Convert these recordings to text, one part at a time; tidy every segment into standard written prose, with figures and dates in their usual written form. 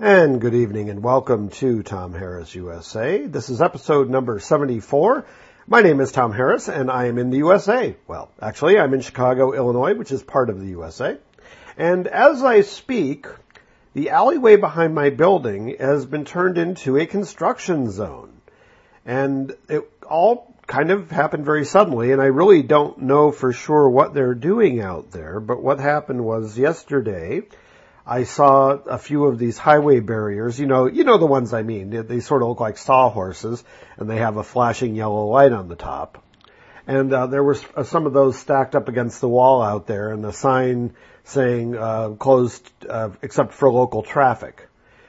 And good evening and welcome to Tom Harris USA. This is episode number 74. My name is Tom Harris and I am in the USA. Well, actually I'm in Chicago, Illinois, which is part of the USA. And as I speak, the alleyway behind my building has been turned into a construction zone. And it all kind of happened very suddenly, and I really don't know for sure what they're doing out there. But what happened was yesterday, I saw a few of these highway barriers, you know the ones I mean. They sort of look like sawhorses, and they have a flashing yellow light on the top. And there were some of those stacked up against the wall out there, and a sign saying closed except for local traffic.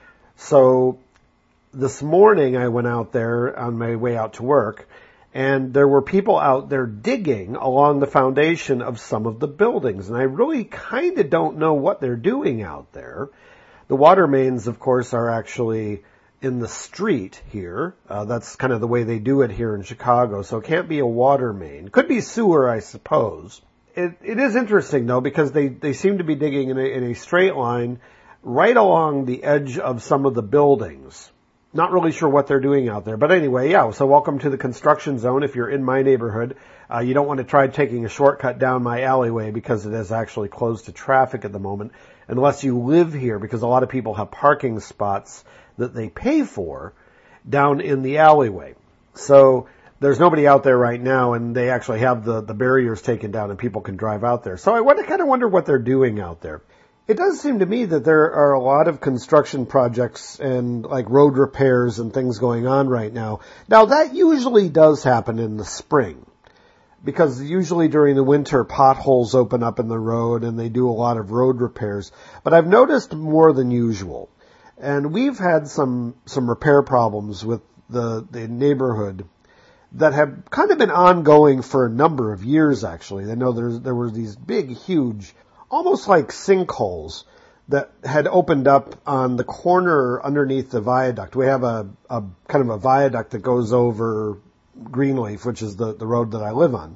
So this morning I went out there on my way out to work, and there were people out there digging along the foundation of some of the buildings. And I really kind of don't know what they're doing out there. The water mains, of course, are actually in the street here. That's kind of the way they do it here in Chicago. So it can't be a water main. Could be sewer, I suppose. It is interesting, though, because they seem to be digging in a straight line right along the edge of some of the buildings. Not really sure what they're doing out there. But anyway, yeah, so welcome to the construction zone. If you're in my neighborhood, you don't want to try taking a shortcut down my alleyway because it is actually closed to traffic at the moment, unless you live here, because a lot of people have parking spots that they pay for down in the alleyway. So there's nobody out there right now, and they actually have the barriers taken down and people can drive out there. So I kind of wonder what they're doing out there. It does seem to me that there are a lot of construction projects and like road repairs and things going on right now. Now that usually does happen in the spring, because usually during the winter potholes open up in the road and they do a lot of road repairs. But I've noticed more than usual. And we've had some repair problems with the neighborhood that have kind of been ongoing for a number of years, actually. I know there were these big, huge, almost like sinkholes that had opened up on the corner underneath the viaduct. We have a kind of a viaduct that goes over Greenleaf, which is the road that I live on.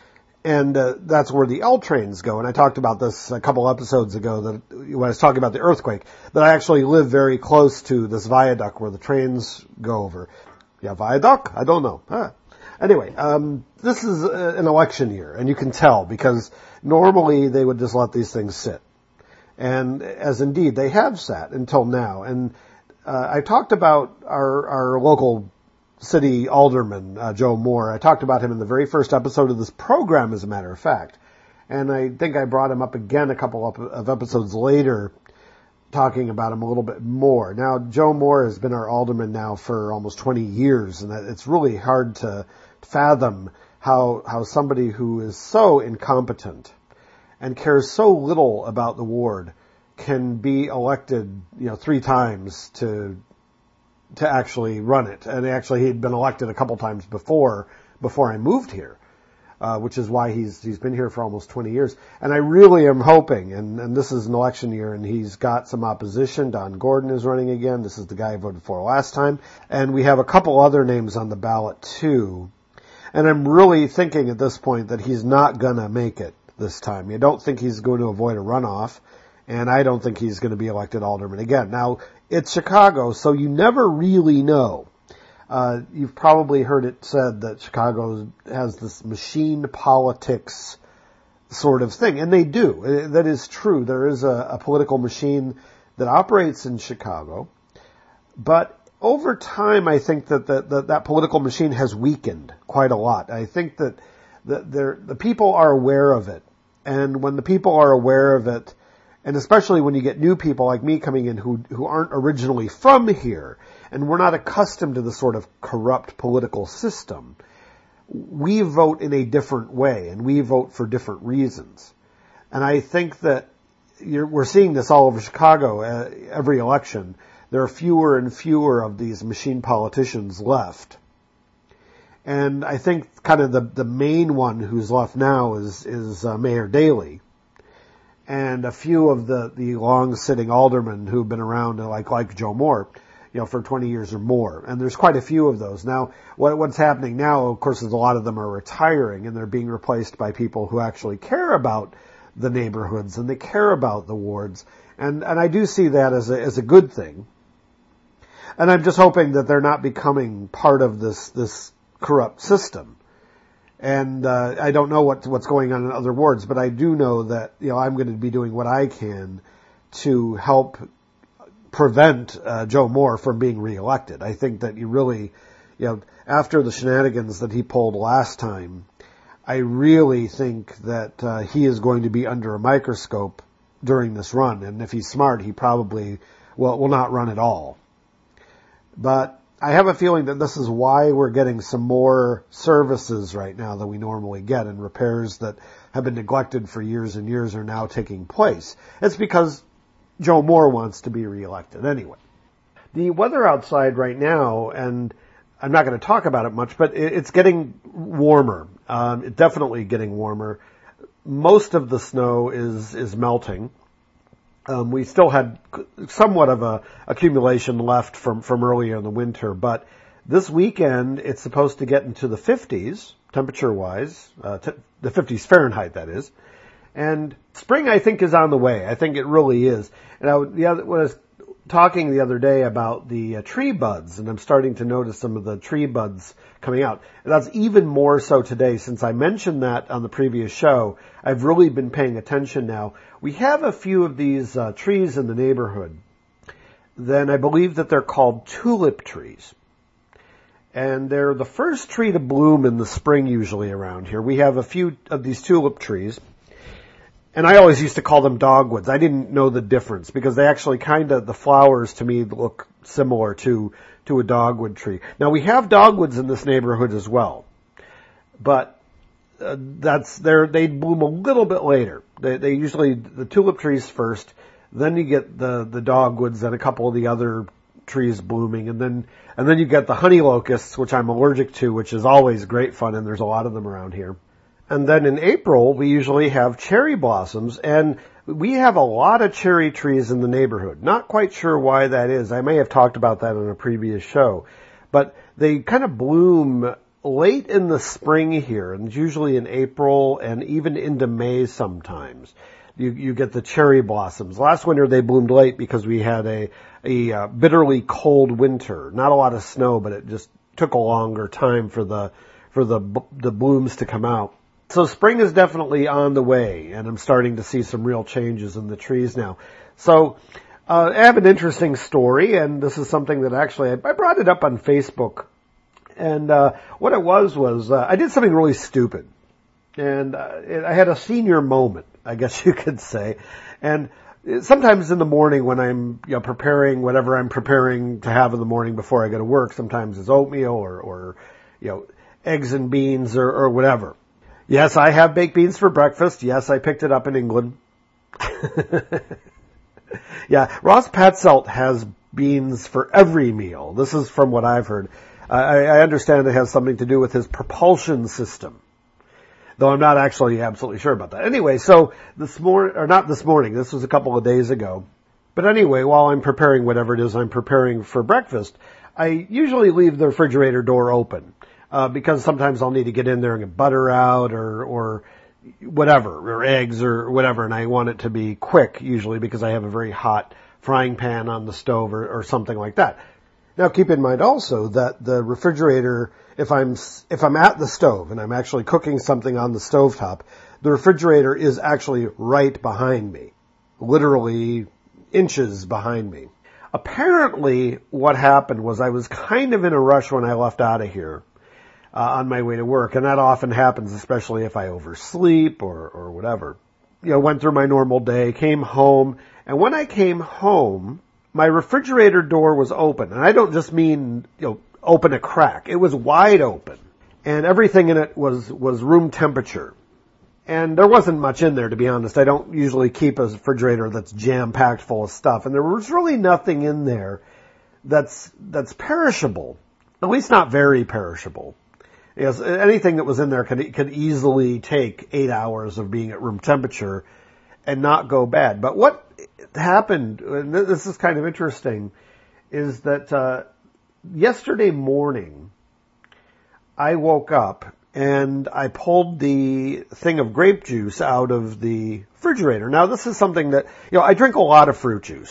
And that's where the L trains go. And I talked about this a couple episodes ago that when I was talking about the earthquake, that I actually live very close to this viaduct where the trains go over. Yeah, viaduct? I don't know. Anyway, this is an election year, and you can tell because normally they would just let these things sit. And as indeed they have sat until now. And I talked about our local city alderman, Joe Moore. I talked about him in the very first episode of this program, as a matter of fact. And I think I brought him up again a couple of episodes later, talking about him a little bit more. Now, Joe Moore has been our alderman now for almost 20 years, and it's really hard to fathom how somebody who is so incompetent and cares so little about the ward can be elected, 3 times to actually run it. And actually he'd been elected a couple times before I moved here, which is why he's been here for almost 20 years. And I really am hoping, and this is an election year and he's got some opposition. Don Gordon is running again. This is the guy I voted for last time. And we have a couple other names on the ballot too. And I'm really thinking at this point that he's not going to make it this time. I don't think he's going to avoid a runoff, and I don't think he's going to be elected alderman again. Now, it's Chicago, so you never really know. You've probably heard it said that Chicago has this machine politics sort of thing, and they do. That is true. There is a political machine that operates in Chicago, but over time, I think that political machine has weakened quite a lot. I think that the people are aware of it. And when the people are aware of it, and especially when you get new people like me coming in who aren't originally from here, and we're not accustomed to the sort of corrupt political system, we vote in a different way, and we vote for different reasons. And I think that we're seeing this all over Chicago every election. There are fewer and fewer of these machine politicians left. And I think kind of the main one who's left now is Mayor Daley. And a few of the long-sitting aldermen who've been around, like Joe Moore, for 20 years or more. And there's quite a few of those. Now, what's happening now, of course, is a lot of them are retiring, and they're being replaced by people who actually care about the neighborhoods and they care about the wards. And I do see that as a good thing. And I'm just hoping that they're not becoming part of this corrupt system. And I don't know what's going on in other wards, but I do know that I'm going to be doing what I can to help prevent Joe Moore from being reelected. I think that you really, after the shenanigans that he pulled last time, I really think that he is going to be under a microscope during this run. And if he's smart, he probably will not run at all. But I have a feeling that this is why we're getting some more services right now than we normally get, and repairs that have been neglected for years and years are now taking place. It's because Joe Moore wants to be reelected anyway. The weather outside right now, and I'm not going to talk about it much, but it's getting warmer. It's definitely getting warmer. Most of the snow is melting. We still had somewhat of a accumulation left from earlier in the winter, but this weekend it's supposed to get into the 50s, temperature-wise, the 50s Fahrenheit, that is. And spring, I think, is on the way. I think it really is. And when I was talking the other day about the tree buds, and I'm starting to notice some of the tree buds coming out. And that's even more so today, since I mentioned that on the previous show. I've really been paying attention now. We have a few of these trees in the neighborhood. Then I believe that they're called tulip trees. And they're the first tree to bloom in the spring usually around here. We have a few of these tulip trees. And I always used to call them dogwoods. I didn't know the difference because they actually the flowers to me look similar to a dogwood tree. Now we have dogwoods in this neighborhood as well. But they bloom a little bit later. They usually, the tulip trees first, then you get the dogwoods and a couple of the other trees blooming, and then you get the honey locusts, which I'm allergic to, which is always great fun, and there's a lot of them around here. And then in April, we usually have cherry blossoms, and we have a lot of cherry trees in the neighborhood. Not quite sure why that is. I may have talked about that on a previous show. But they kind of bloom late in the spring here, and usually in April and even into May sometimes. You get the cherry blossoms. Last winter they bloomed late because we had a bitterly cold winter. Not a lot of snow, but it just took a longer time for the blooms to come out. So spring is definitely on the way, and I'm starting to see some real changes in the trees now. So I have an interesting story, and this is something that actually I brought it up on Facebook. And what it was I did something really stupid. And I had a senior moment, I guess you could say. And sometimes in the morning when I'm preparing whatever I'm preparing to have in the morning before I go to work, sometimes it's oatmeal or eggs and beans or whatever. Yes, I have baked beans for breakfast. Yes, I picked it up in England. Yeah, Ross Patzelt has beans for every meal. This is from what I've heard. I understand it has something to do with his propulsion system, though I'm not actually absolutely sure about that. Anyway, so this was a couple of days ago. But anyway, while I'm preparing whatever it is I'm preparing for breakfast, I usually leave the refrigerator door open. Because sometimes I'll need to get in there and get butter out or whatever, or eggs or whatever, and I want it to be quick usually because I have a very hot frying pan on the stove or something like that. Now keep in mind also that the refrigerator, if I'm at the stove and I'm actually cooking something on the stovetop, the refrigerator is actually right behind me, literally inches behind me. Apparently what happened was I was kind of in a rush when I left out of here. On my way to work, and that often happens, especially if I oversleep or whatever. Went through my normal day, came home, and when I came home, my refrigerator door was open, and I don't just mean, open a crack. It was wide open, and everything in it was room temperature. And there wasn't much in there, to be honest. I don't usually keep a refrigerator that's jam-packed full of stuff, and there was really nothing in there that's perishable, at least not very perishable. Yes, anything that was in there could easily take 8 hours of being at room temperature and not go bad. But what happened, and this is kind of interesting, is that yesterday morning I woke up and I pulled the thing of grape juice out of the refrigerator. Now this is something that, I drink a lot of fruit juice.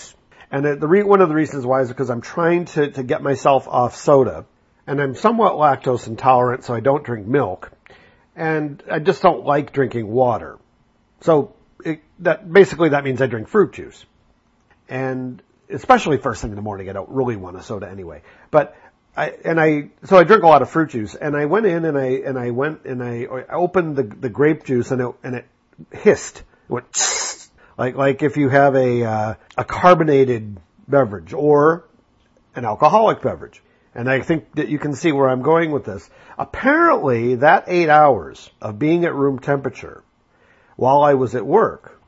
And one of the reasons why is because I'm trying to get myself off soda. And I'm somewhat lactose intolerant, so I don't drink milk. And I just don't like drinking water. So that means I drink fruit juice. And especially first thing in the morning, I don't really want a soda anyway. But so I drink a lot of fruit juice. And I went in and I opened the grape juice and it hissed. It went like if you have a carbonated beverage or an alcoholic beverage. And I think that you can see where I'm going with this. Apparently, that 8 hours of being at room temperature while I was at work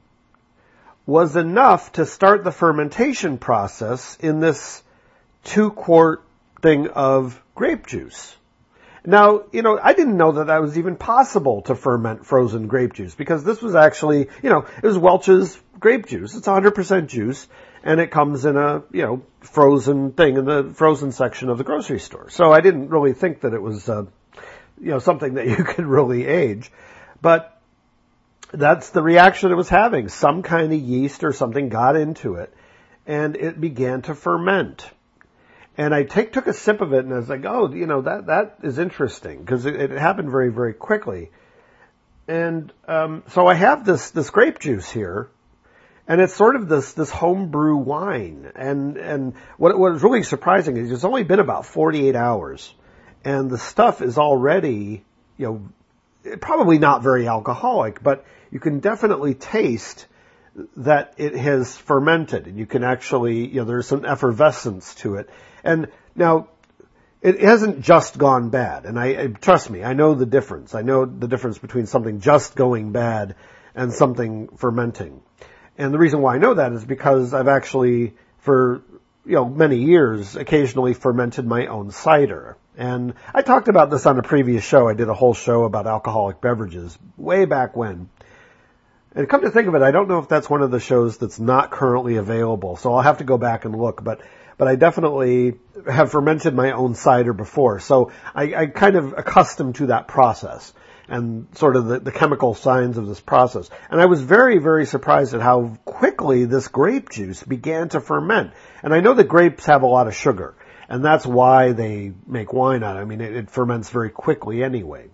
was enough to start the fermentation process in this 2-quart thing of grape juice. Now, I didn't know that was even possible to ferment frozen grape juice because this was actually, it was Welch's grape juice. It's 100% juice. And it comes in a, frozen thing in the frozen section of the grocery store. So I didn't really think that it was, something that you could really age. But that's the reaction it was having. Some kind of yeast or something got into it and it began to ferment. And I took a sip of it and I was like, oh, that is interesting because it happened very, very quickly. And, so I have this grape juice here. And it's sort of this homebrew wine. And what was really surprising is it's only been about 48 hours. And the stuff is already, probably not very alcoholic, but you can definitely taste that it has fermented. And you can actually, there's some effervescence to it. And now, it hasn't just gone bad. And trust me, I know the difference. I know the difference between something just going bad and something fermenting. And the reason why I know that is because I've actually, for many years, occasionally fermented my own cider. And I talked about this on a previous show. I did a whole show about alcoholic beverages way back when. And come to think of it, I don't know if that's one of the shows that's not currently available. So I'll have to go back and look. But I definitely have fermented my own cider before. So I kind of accustomed to that process and sort of the chemical signs of this process. And I was very, very surprised at how quickly this grape juice began to ferment. And I know that grapes have a lot of sugar, and that's why they make wine out of it. I mean, it ferments very quickly anyway.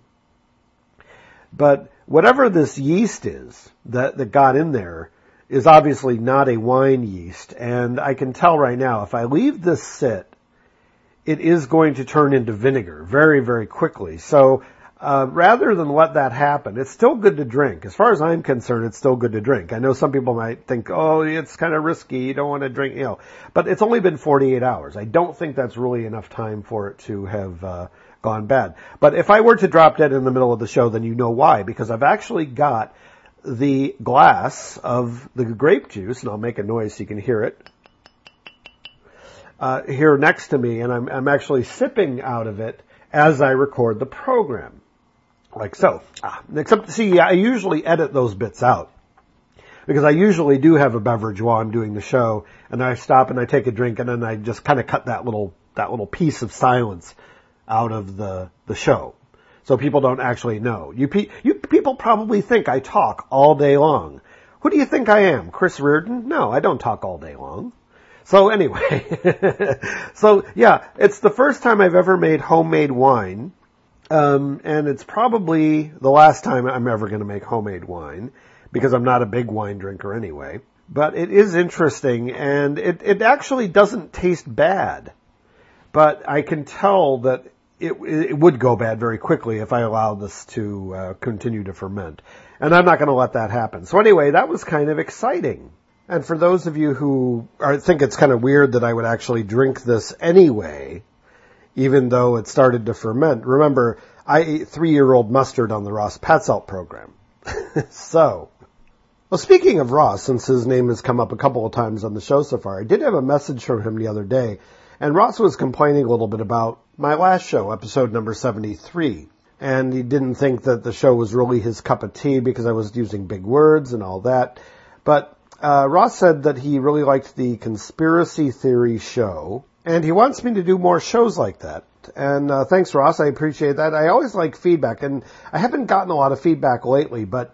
But whatever this yeast is that got in there is obviously not a wine yeast. And I can tell right now, if I leave this sit, it is going to turn into vinegar very, very quickly. So rather than let that happen, it's still good to drink. As far as I'm concerned, it's still good to drink. I know some people might think, oh, it's kind of risky. You don't want to drink, but it's only been 48 hours. I don't think that's really enough time for it to have gone bad. But if I were to drop dead in the middle of the show, then you know why, because I've actually got the glass of the grape juice, and I'll make a noise so you can hear it, here next to me, and I'm actually sipping out of it as I record the program. Like so. Except, see, I usually edit those bits out. Because I usually do have a beverage while I'm doing the show, and I stop and I take a drink, and then I just kind of cut that little piece of silence out of the show. So people don't actually know. You people probably think I talk all day long. Who do you think I am? Chris Reardon? No, I don't talk all day long. So anyway, so yeah, it's the first time I've ever made homemade wine. And it's probably the last time I'm ever going to make homemade wine because I'm not a big wine drinker anyway. But it is interesting, and it actually doesn't taste bad. But I can tell that it would go bad very quickly if I allowed this to continue to ferment. And I'm not going to let that happen. So anyway, that was kind of exciting. And for those of you who think it's kind of weird that I would actually drink this anyway, even though it started to ferment. Remember, I ate 3-year-old mustard on the Ross Patzelt program. So, well, speaking of Ross, since his name has come up a couple of times on the show so far, I did have a message from him the other day, and Ross was complaining a little bit about my last show, episode number 73. And he didn't think that the show was really his cup of tea because I was using big words and all that. But Ross said that he really liked the conspiracy theory show, and he wants me to do more shows like that. And thanks, Ross. I appreciate that. I always like feedback, and I haven't gotten a lot of feedback lately, but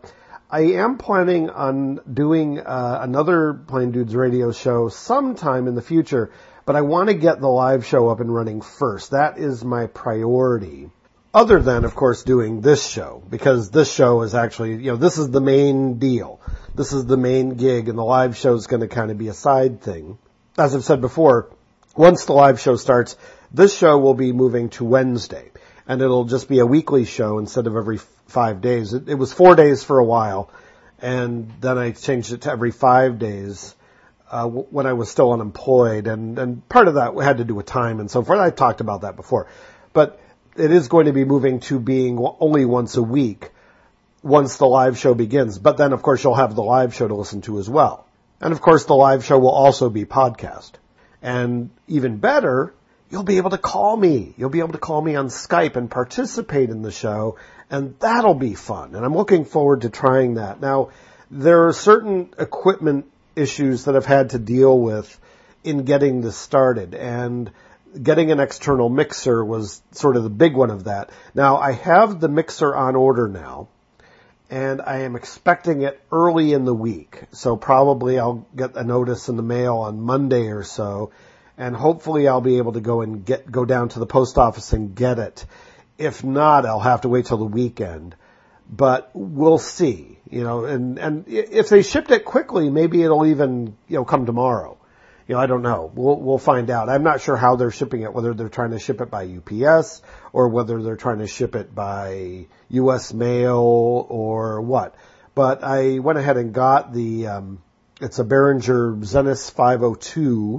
I am planning on doing another Plain Dudes radio show sometime in the future, but I want to get the live show up and running first. That is my priority. Other than, of course, doing this show, because this show is actually, this is the main deal. This is the main gig, and the live show is going to kind of be a side thing. As I've said before, once the live show starts, this show will be moving to Wednesday, and it'll just be a weekly show instead of every 5 days. It was 4 days for a while, and then I changed it to every 5 days when I was still unemployed, and part of that had to do with time and so forth. I talked about that before. But it is going to be moving to being only once a week once the live show begins. But then, of course, you'll have the live show to listen to as well. And, of course, the live show will also be podcast. And even better, you'll be able to call me. You'll be able to call me on Skype and participate in the show, and that'll be fun. And I'm looking forward to trying that. Now, there are certain equipment issues that I've had to deal with in getting this started, and getting an external mixer was sort of the big one of that. Now, I have the mixer on order now, and I am expecting it early in the week. So probably I'll get a notice in the mail on Monday or so, and hopefully I'll be able to go down to the post office and get it. If not, I'll have to wait till the weekend. But we'll see, and if they shipped it quickly, maybe it'll even, come tomorrow. I don't know. We'll find out. I'm not sure how they're shipping it, whether they're trying to ship it by UPS or whether they're trying to ship it by U.S. mail or what. But I went ahead and got it's a Behringer Zenith 502,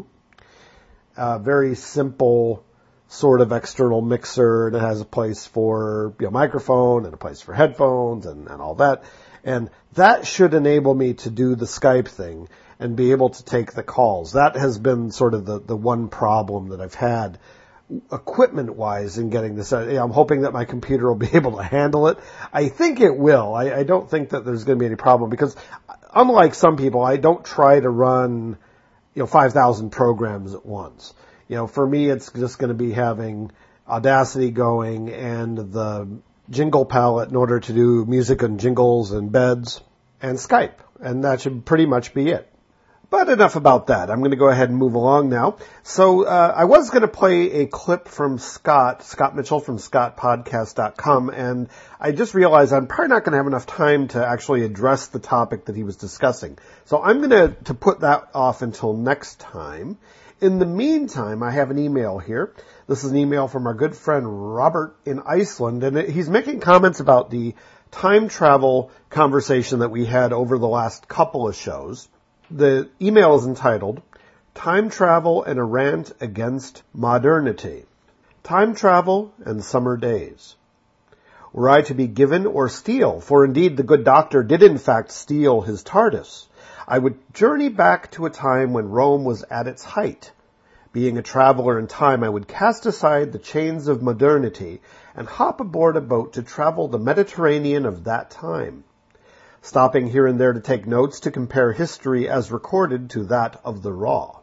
very simple sort of external mixer, and it has a place for microphone and a place for headphones and all that. And that should enable me to do the Skype thing and be able to take the calls. That has been sort of the one problem that I've had equipment-wise in getting this. I'm hoping that my computer will be able to handle it. I think it will. I don't think that there's going to be any problem because, unlike some people, I don't try to run 5,000 programs at once. For me, it's just going to be having Audacity going and the jingle palette in order to do music and jingles and beds and Skype. And that should pretty much be it. But enough about that. I'm going to go ahead and move along now. So I was going to play a clip from Scott Mitchell from scottpodcast.com, and I just realized I'm probably not going to have enough time to actually address the topic that he was discussing. So I'm going to put that off until next time. In the meantime, I have an email here. This is an email from our good friend Robert in Iceland, and he's making comments about the time travel conversation that we had over the last couple of shows. The email is entitled, Time Travel and a Rant Against Modernity. Time Travel and Summer Days. Were I to be given or steal, for indeed the good doctor did in fact steal his TARDIS, I would journey back to a time when Rome was at its height. Being a traveler in time, I would cast aside the chains of modernity and hop aboard a boat to travel the Mediterranean of that time, stopping here and there to take notes to compare history as recorded to that of the raw.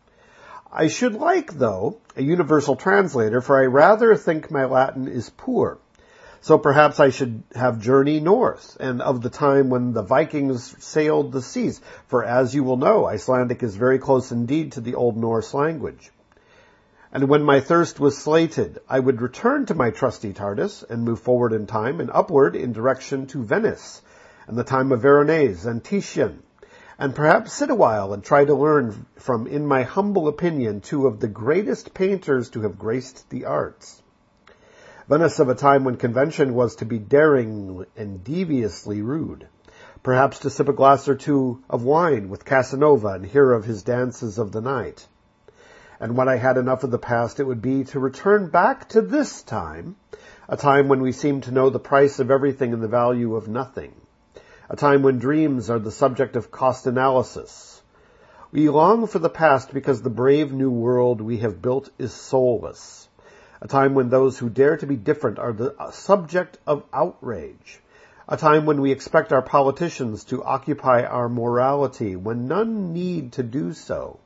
I should like, though, a universal translator, for I rather think my Latin is poor. So perhaps I should have journey north, and of the time when the Vikings sailed the seas, for as you will know, Icelandic is very close indeed to the Old Norse language. And when my thirst was slated, I would return to my trusty TARDIS and move forward in time and upward in direction to Venice, and the time of Veronese and Titian, and perhaps sit a while and try to learn from, in my humble opinion, two of the greatest painters to have graced the arts. Venice of a time when convention was to be daring and deviously rude. Perhaps to sip a glass or two of wine with Casanova and hear of his dances of the night. And when I had enough of the past, it would be to return back to this time, a time when we seem to know the price of everything and the value of nothing. A time when dreams are the subject of cost analysis. We long for the past because the brave new world we have built is soulless. A time when those who dare to be different are the subject of outrage. A time when we expect our politicians to occupy our morality when none need to do so.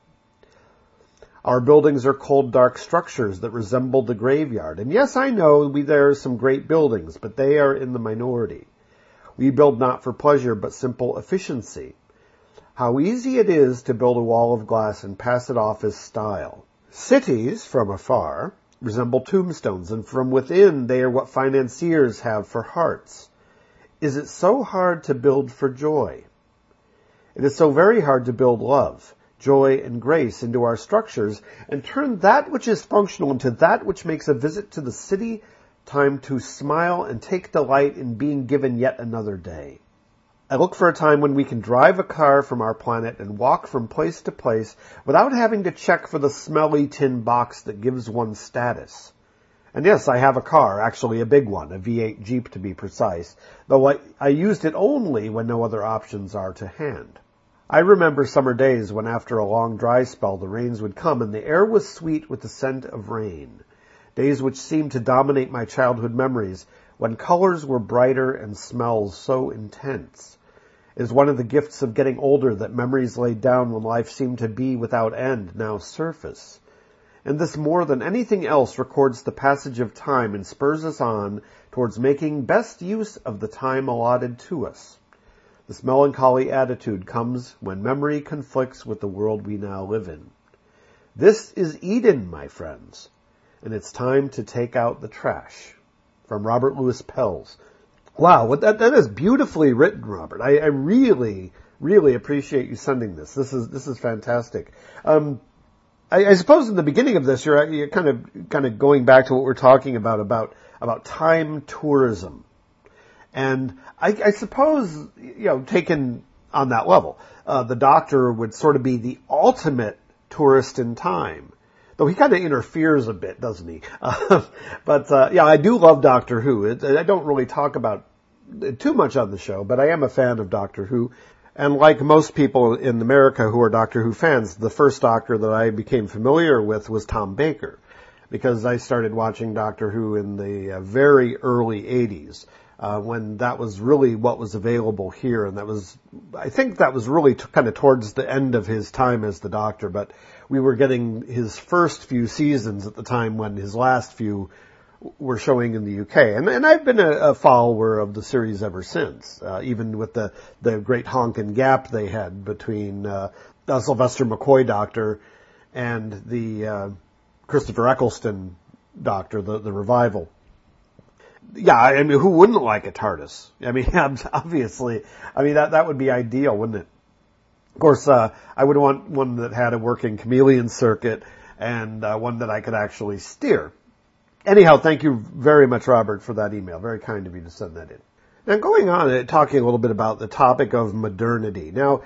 Our buildings are cold, dark structures that resemble the graveyard. And yes, I know there are some great buildings, but they are in the minority. We build not for pleasure, but simple efficiency. How easy it is to build a wall of glass and pass it off as style. Cities, from afar, resemble tombstones, and from within they are what financiers have for hearts. Is it so hard to build for joy? It is so very hard to build love, joy, and grace into our structures and turn that which is functional into that which makes a visit to the city time to smile and take delight in being given yet another day. I look for a time when we can drive a car from our planet and walk from place to place without having to check for the smelly tin box that gives one status. And yes, I have a car, actually a big one, a V8 Jeep to be precise, though I used it only when no other options are to hand. I remember summer days when after a long dry spell the rains would come and the air was sweet with the scent of rain. Days which seemed to dominate my childhood memories when colors were brighter and smells so intense. It is one of the gifts of getting older that memories laid down when life seemed to be without end now surface. And this more than anything else records the passage of time and spurs us on towards making best use of the time allotted to us. This melancholy attitude comes when memory conflicts with the world we now live in. This is Eden, my friends, and it's time to take out the trash. From Robert Louis Pels. Wow, that is beautifully written, Robert. I really, really appreciate you sending this. This is fantastic. I suppose in the beginning of this, you're kind of going back to what we're talking about time tourism, and I suppose taken on that level, the Doctor would sort of be the ultimate tourist in time. Though he kind of interferes a bit, doesn't he? But I do love Doctor Who. I don't really talk about it too much on the show, but I am a fan of Doctor Who. And like most people in America who are Doctor Who fans, the first Doctor that I became familiar with was Tom Baker, because I started watching Doctor Who in the very early 80s, when that was really what was available here. And I think that was really kind of towards the end of his time as the Doctor, but we were getting his first few seasons at the time when his last few were showing in the UK. And I've been a follower of the series ever since, even with the great honkin' gap they had between Sylvester McCoy Doctor and the Christopher Eccleston Doctor, the revival. Yeah, I mean, who wouldn't like a TARDIS? I mean, obviously, that would be ideal, wouldn't it? Of course, I would want one that had a working chameleon circuit and one that I could actually steer. Anyhow, thank you very much, Robert, for that email. Very kind of you to send that in. Now, going on, talking a little bit about the topic of modernity. Now,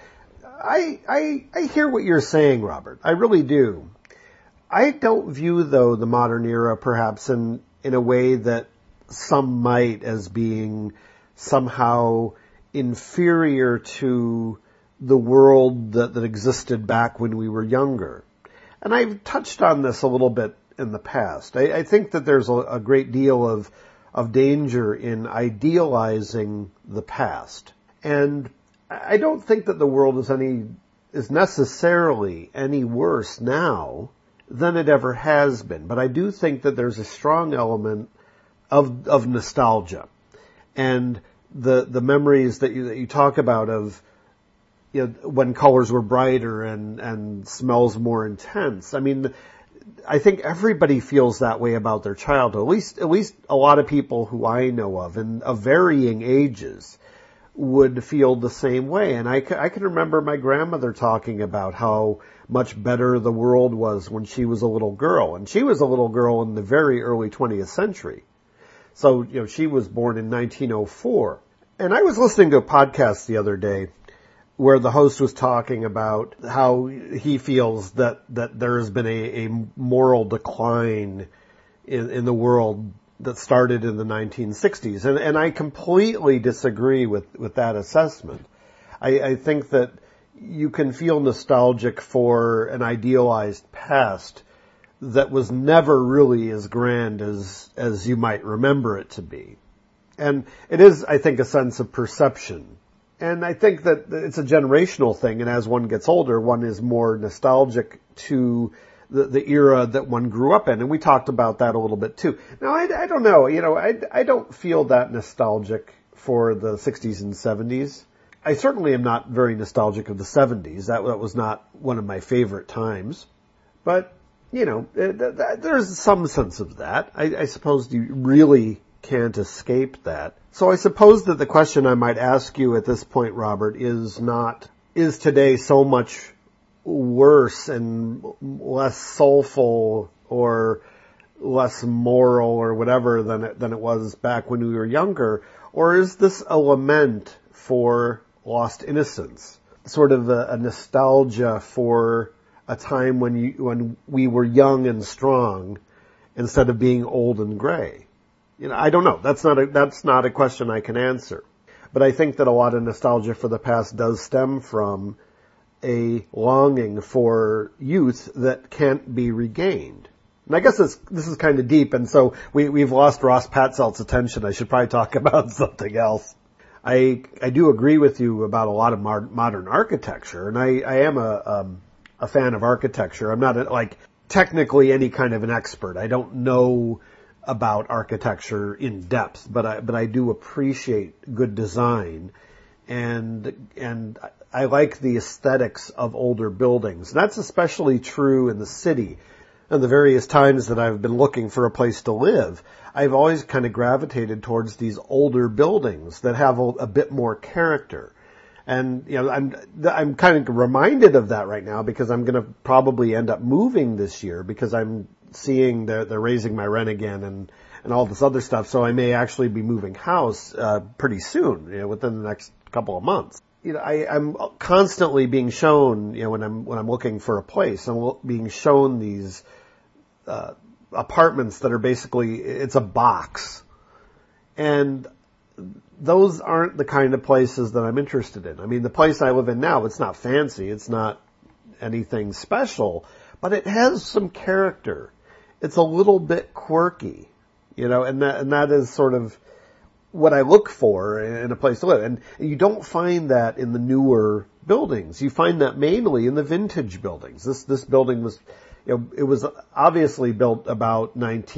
I hear what you're saying, Robert. I really do. I don't view, though, the modern era perhaps in a way that some might as being somehow inferior to the world that existed back when we were younger. And I've touched on this a little bit in the past. I think that there's a great deal of danger in idealizing the past. And I don't think that the world is necessarily any worse now than it ever has been. But I do think that there's a strong element of nostalgia. And the memories that you talk about of when colors were brighter and smells more intense. I mean, I think everybody feels that way about their childhood. At least a lot of people who I know of, and of varying ages, would feel the same way. And I can remember my grandmother talking about how much better the world was when she was a little girl. And she was a little girl in the very early 20th century. So, she was born in 1904. And I was listening to a podcast the other day where the host was talking about how he feels that there has been a moral decline in the world that started in the 1960s. And I completely disagree with that assessment. I think that you can feel nostalgic for an idealized past that was never really as grand as you might remember it to be. And it is, I think, a sense of perception. And I think that it's a generational thing, and as one gets older, one is more nostalgic to the era that one grew up in, and we talked about that a little bit too. Now, I don't know, I don't feel that nostalgic for the 60s and 70s. I certainly am not very nostalgic of the 70s. That was not one of my favorite times. But, there's some sense of that. I suppose you really can't escape that. So I suppose that the question I might ask you at this point, Robert, is today so much worse and less soulful or less moral or whatever than it was back when we were younger? Or is this a lament for lost innocence? Sort of a nostalgia for a time when we were young and strong instead of being old and gray? I don't know. That's not a question I can answer. But I think that a lot of nostalgia for the past does stem from a longing for youth that can't be regained. And I guess this is kind of deep, and so we've lost Ross Patzelt's attention. I should probably talk about something else. I do agree with you about a lot of modern architecture, and I am a fan of architecture. I'm not technically any kind of an expert. I don't know about architecture in depth, but I do appreciate good design, and I like the aesthetics of older buildings. That's especially true in the city. And the various times that I've been looking for a place to live, I've always kind of gravitated towards these older buildings that have a bit more character. And, I'm kind of reminded of that right now because I'm going to probably end up moving this year because I'm seeing they're raising my rent again and all this other stuff. So I may actually be moving house, pretty soon, within the next couple of months. I'm constantly being shown, when I'm looking for a place, I'm being shown these apartments that are basically, it's a box. And those aren't the kind of places that I'm interested in. I mean, the place I live in now, it's not fancy, it's not anything special, but it has some character. It's a little bit quirky, and that is sort of what I look for in a place to live. And you don't find that in the newer buildings. You find that mainly in the vintage buildings. This building was, it was obviously built about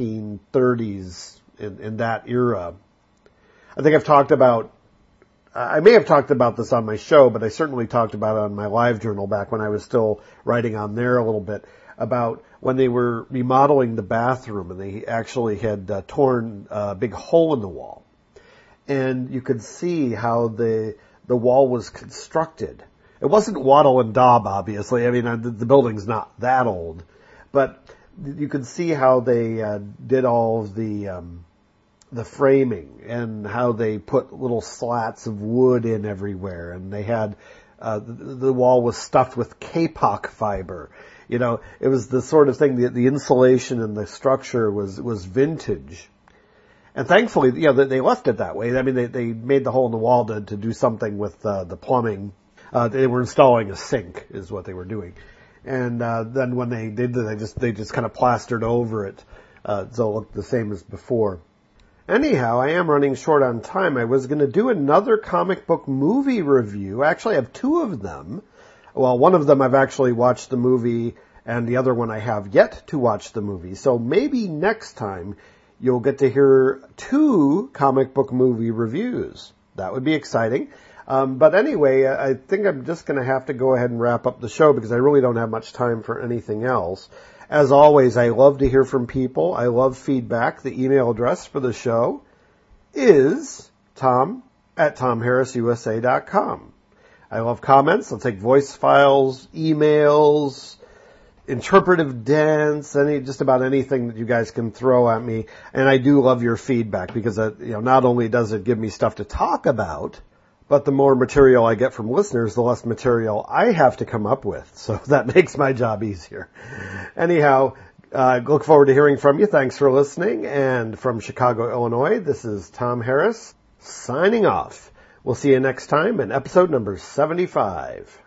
1930s in that era. I think I may have talked about this on my show, but I certainly talked about it on my live journal back when I was still writing on there a little bit, about when they were remodeling the bathroom and they actually had torn a big hole in the wall. And you could see how the wall was constructed. It wasn't wattle and daub, obviously. I mean, the building's not that old. But you could see how they did all of the framing and how they put little slats of wood in everywhere. And they had the wall was stuffed with kapok fiber. It was the sort of thing, the insulation and the structure was vintage. And thankfully, they left it that way. I mean, they made the hole in the wall to do something with the plumbing. They were installing a sink, is what they were doing. And then when they did that, they just kind of plastered over it, so it looked the same as before. Anyhow, I am running short on time. I was going to do another comic book movie review. Actually, I have two of them. Well, one of them I've actually watched the movie, and the other one I have yet to watch the movie. So maybe next time you'll get to hear two comic book movie reviews. That would be exciting. But anyway, I think I'm just going to have to go ahead and wrap up the show because I really don't have much time for anything else. As always, I love to hear from people. I love feedback. The email address for the show is tom@tomharrisusa.com. I love comments. I'll take voice files, emails, interpretive dance, just about anything that you guys can throw at me. And I do love your feedback because not only does it give me stuff to talk about, but the more material I get from listeners, the less material I have to come up with. So that makes my job easier. Anyhow, look forward to hearing from you. Thanks for listening. And from Chicago, Illinois, this is Tom Harris signing off. We'll see you next time in episode number 75.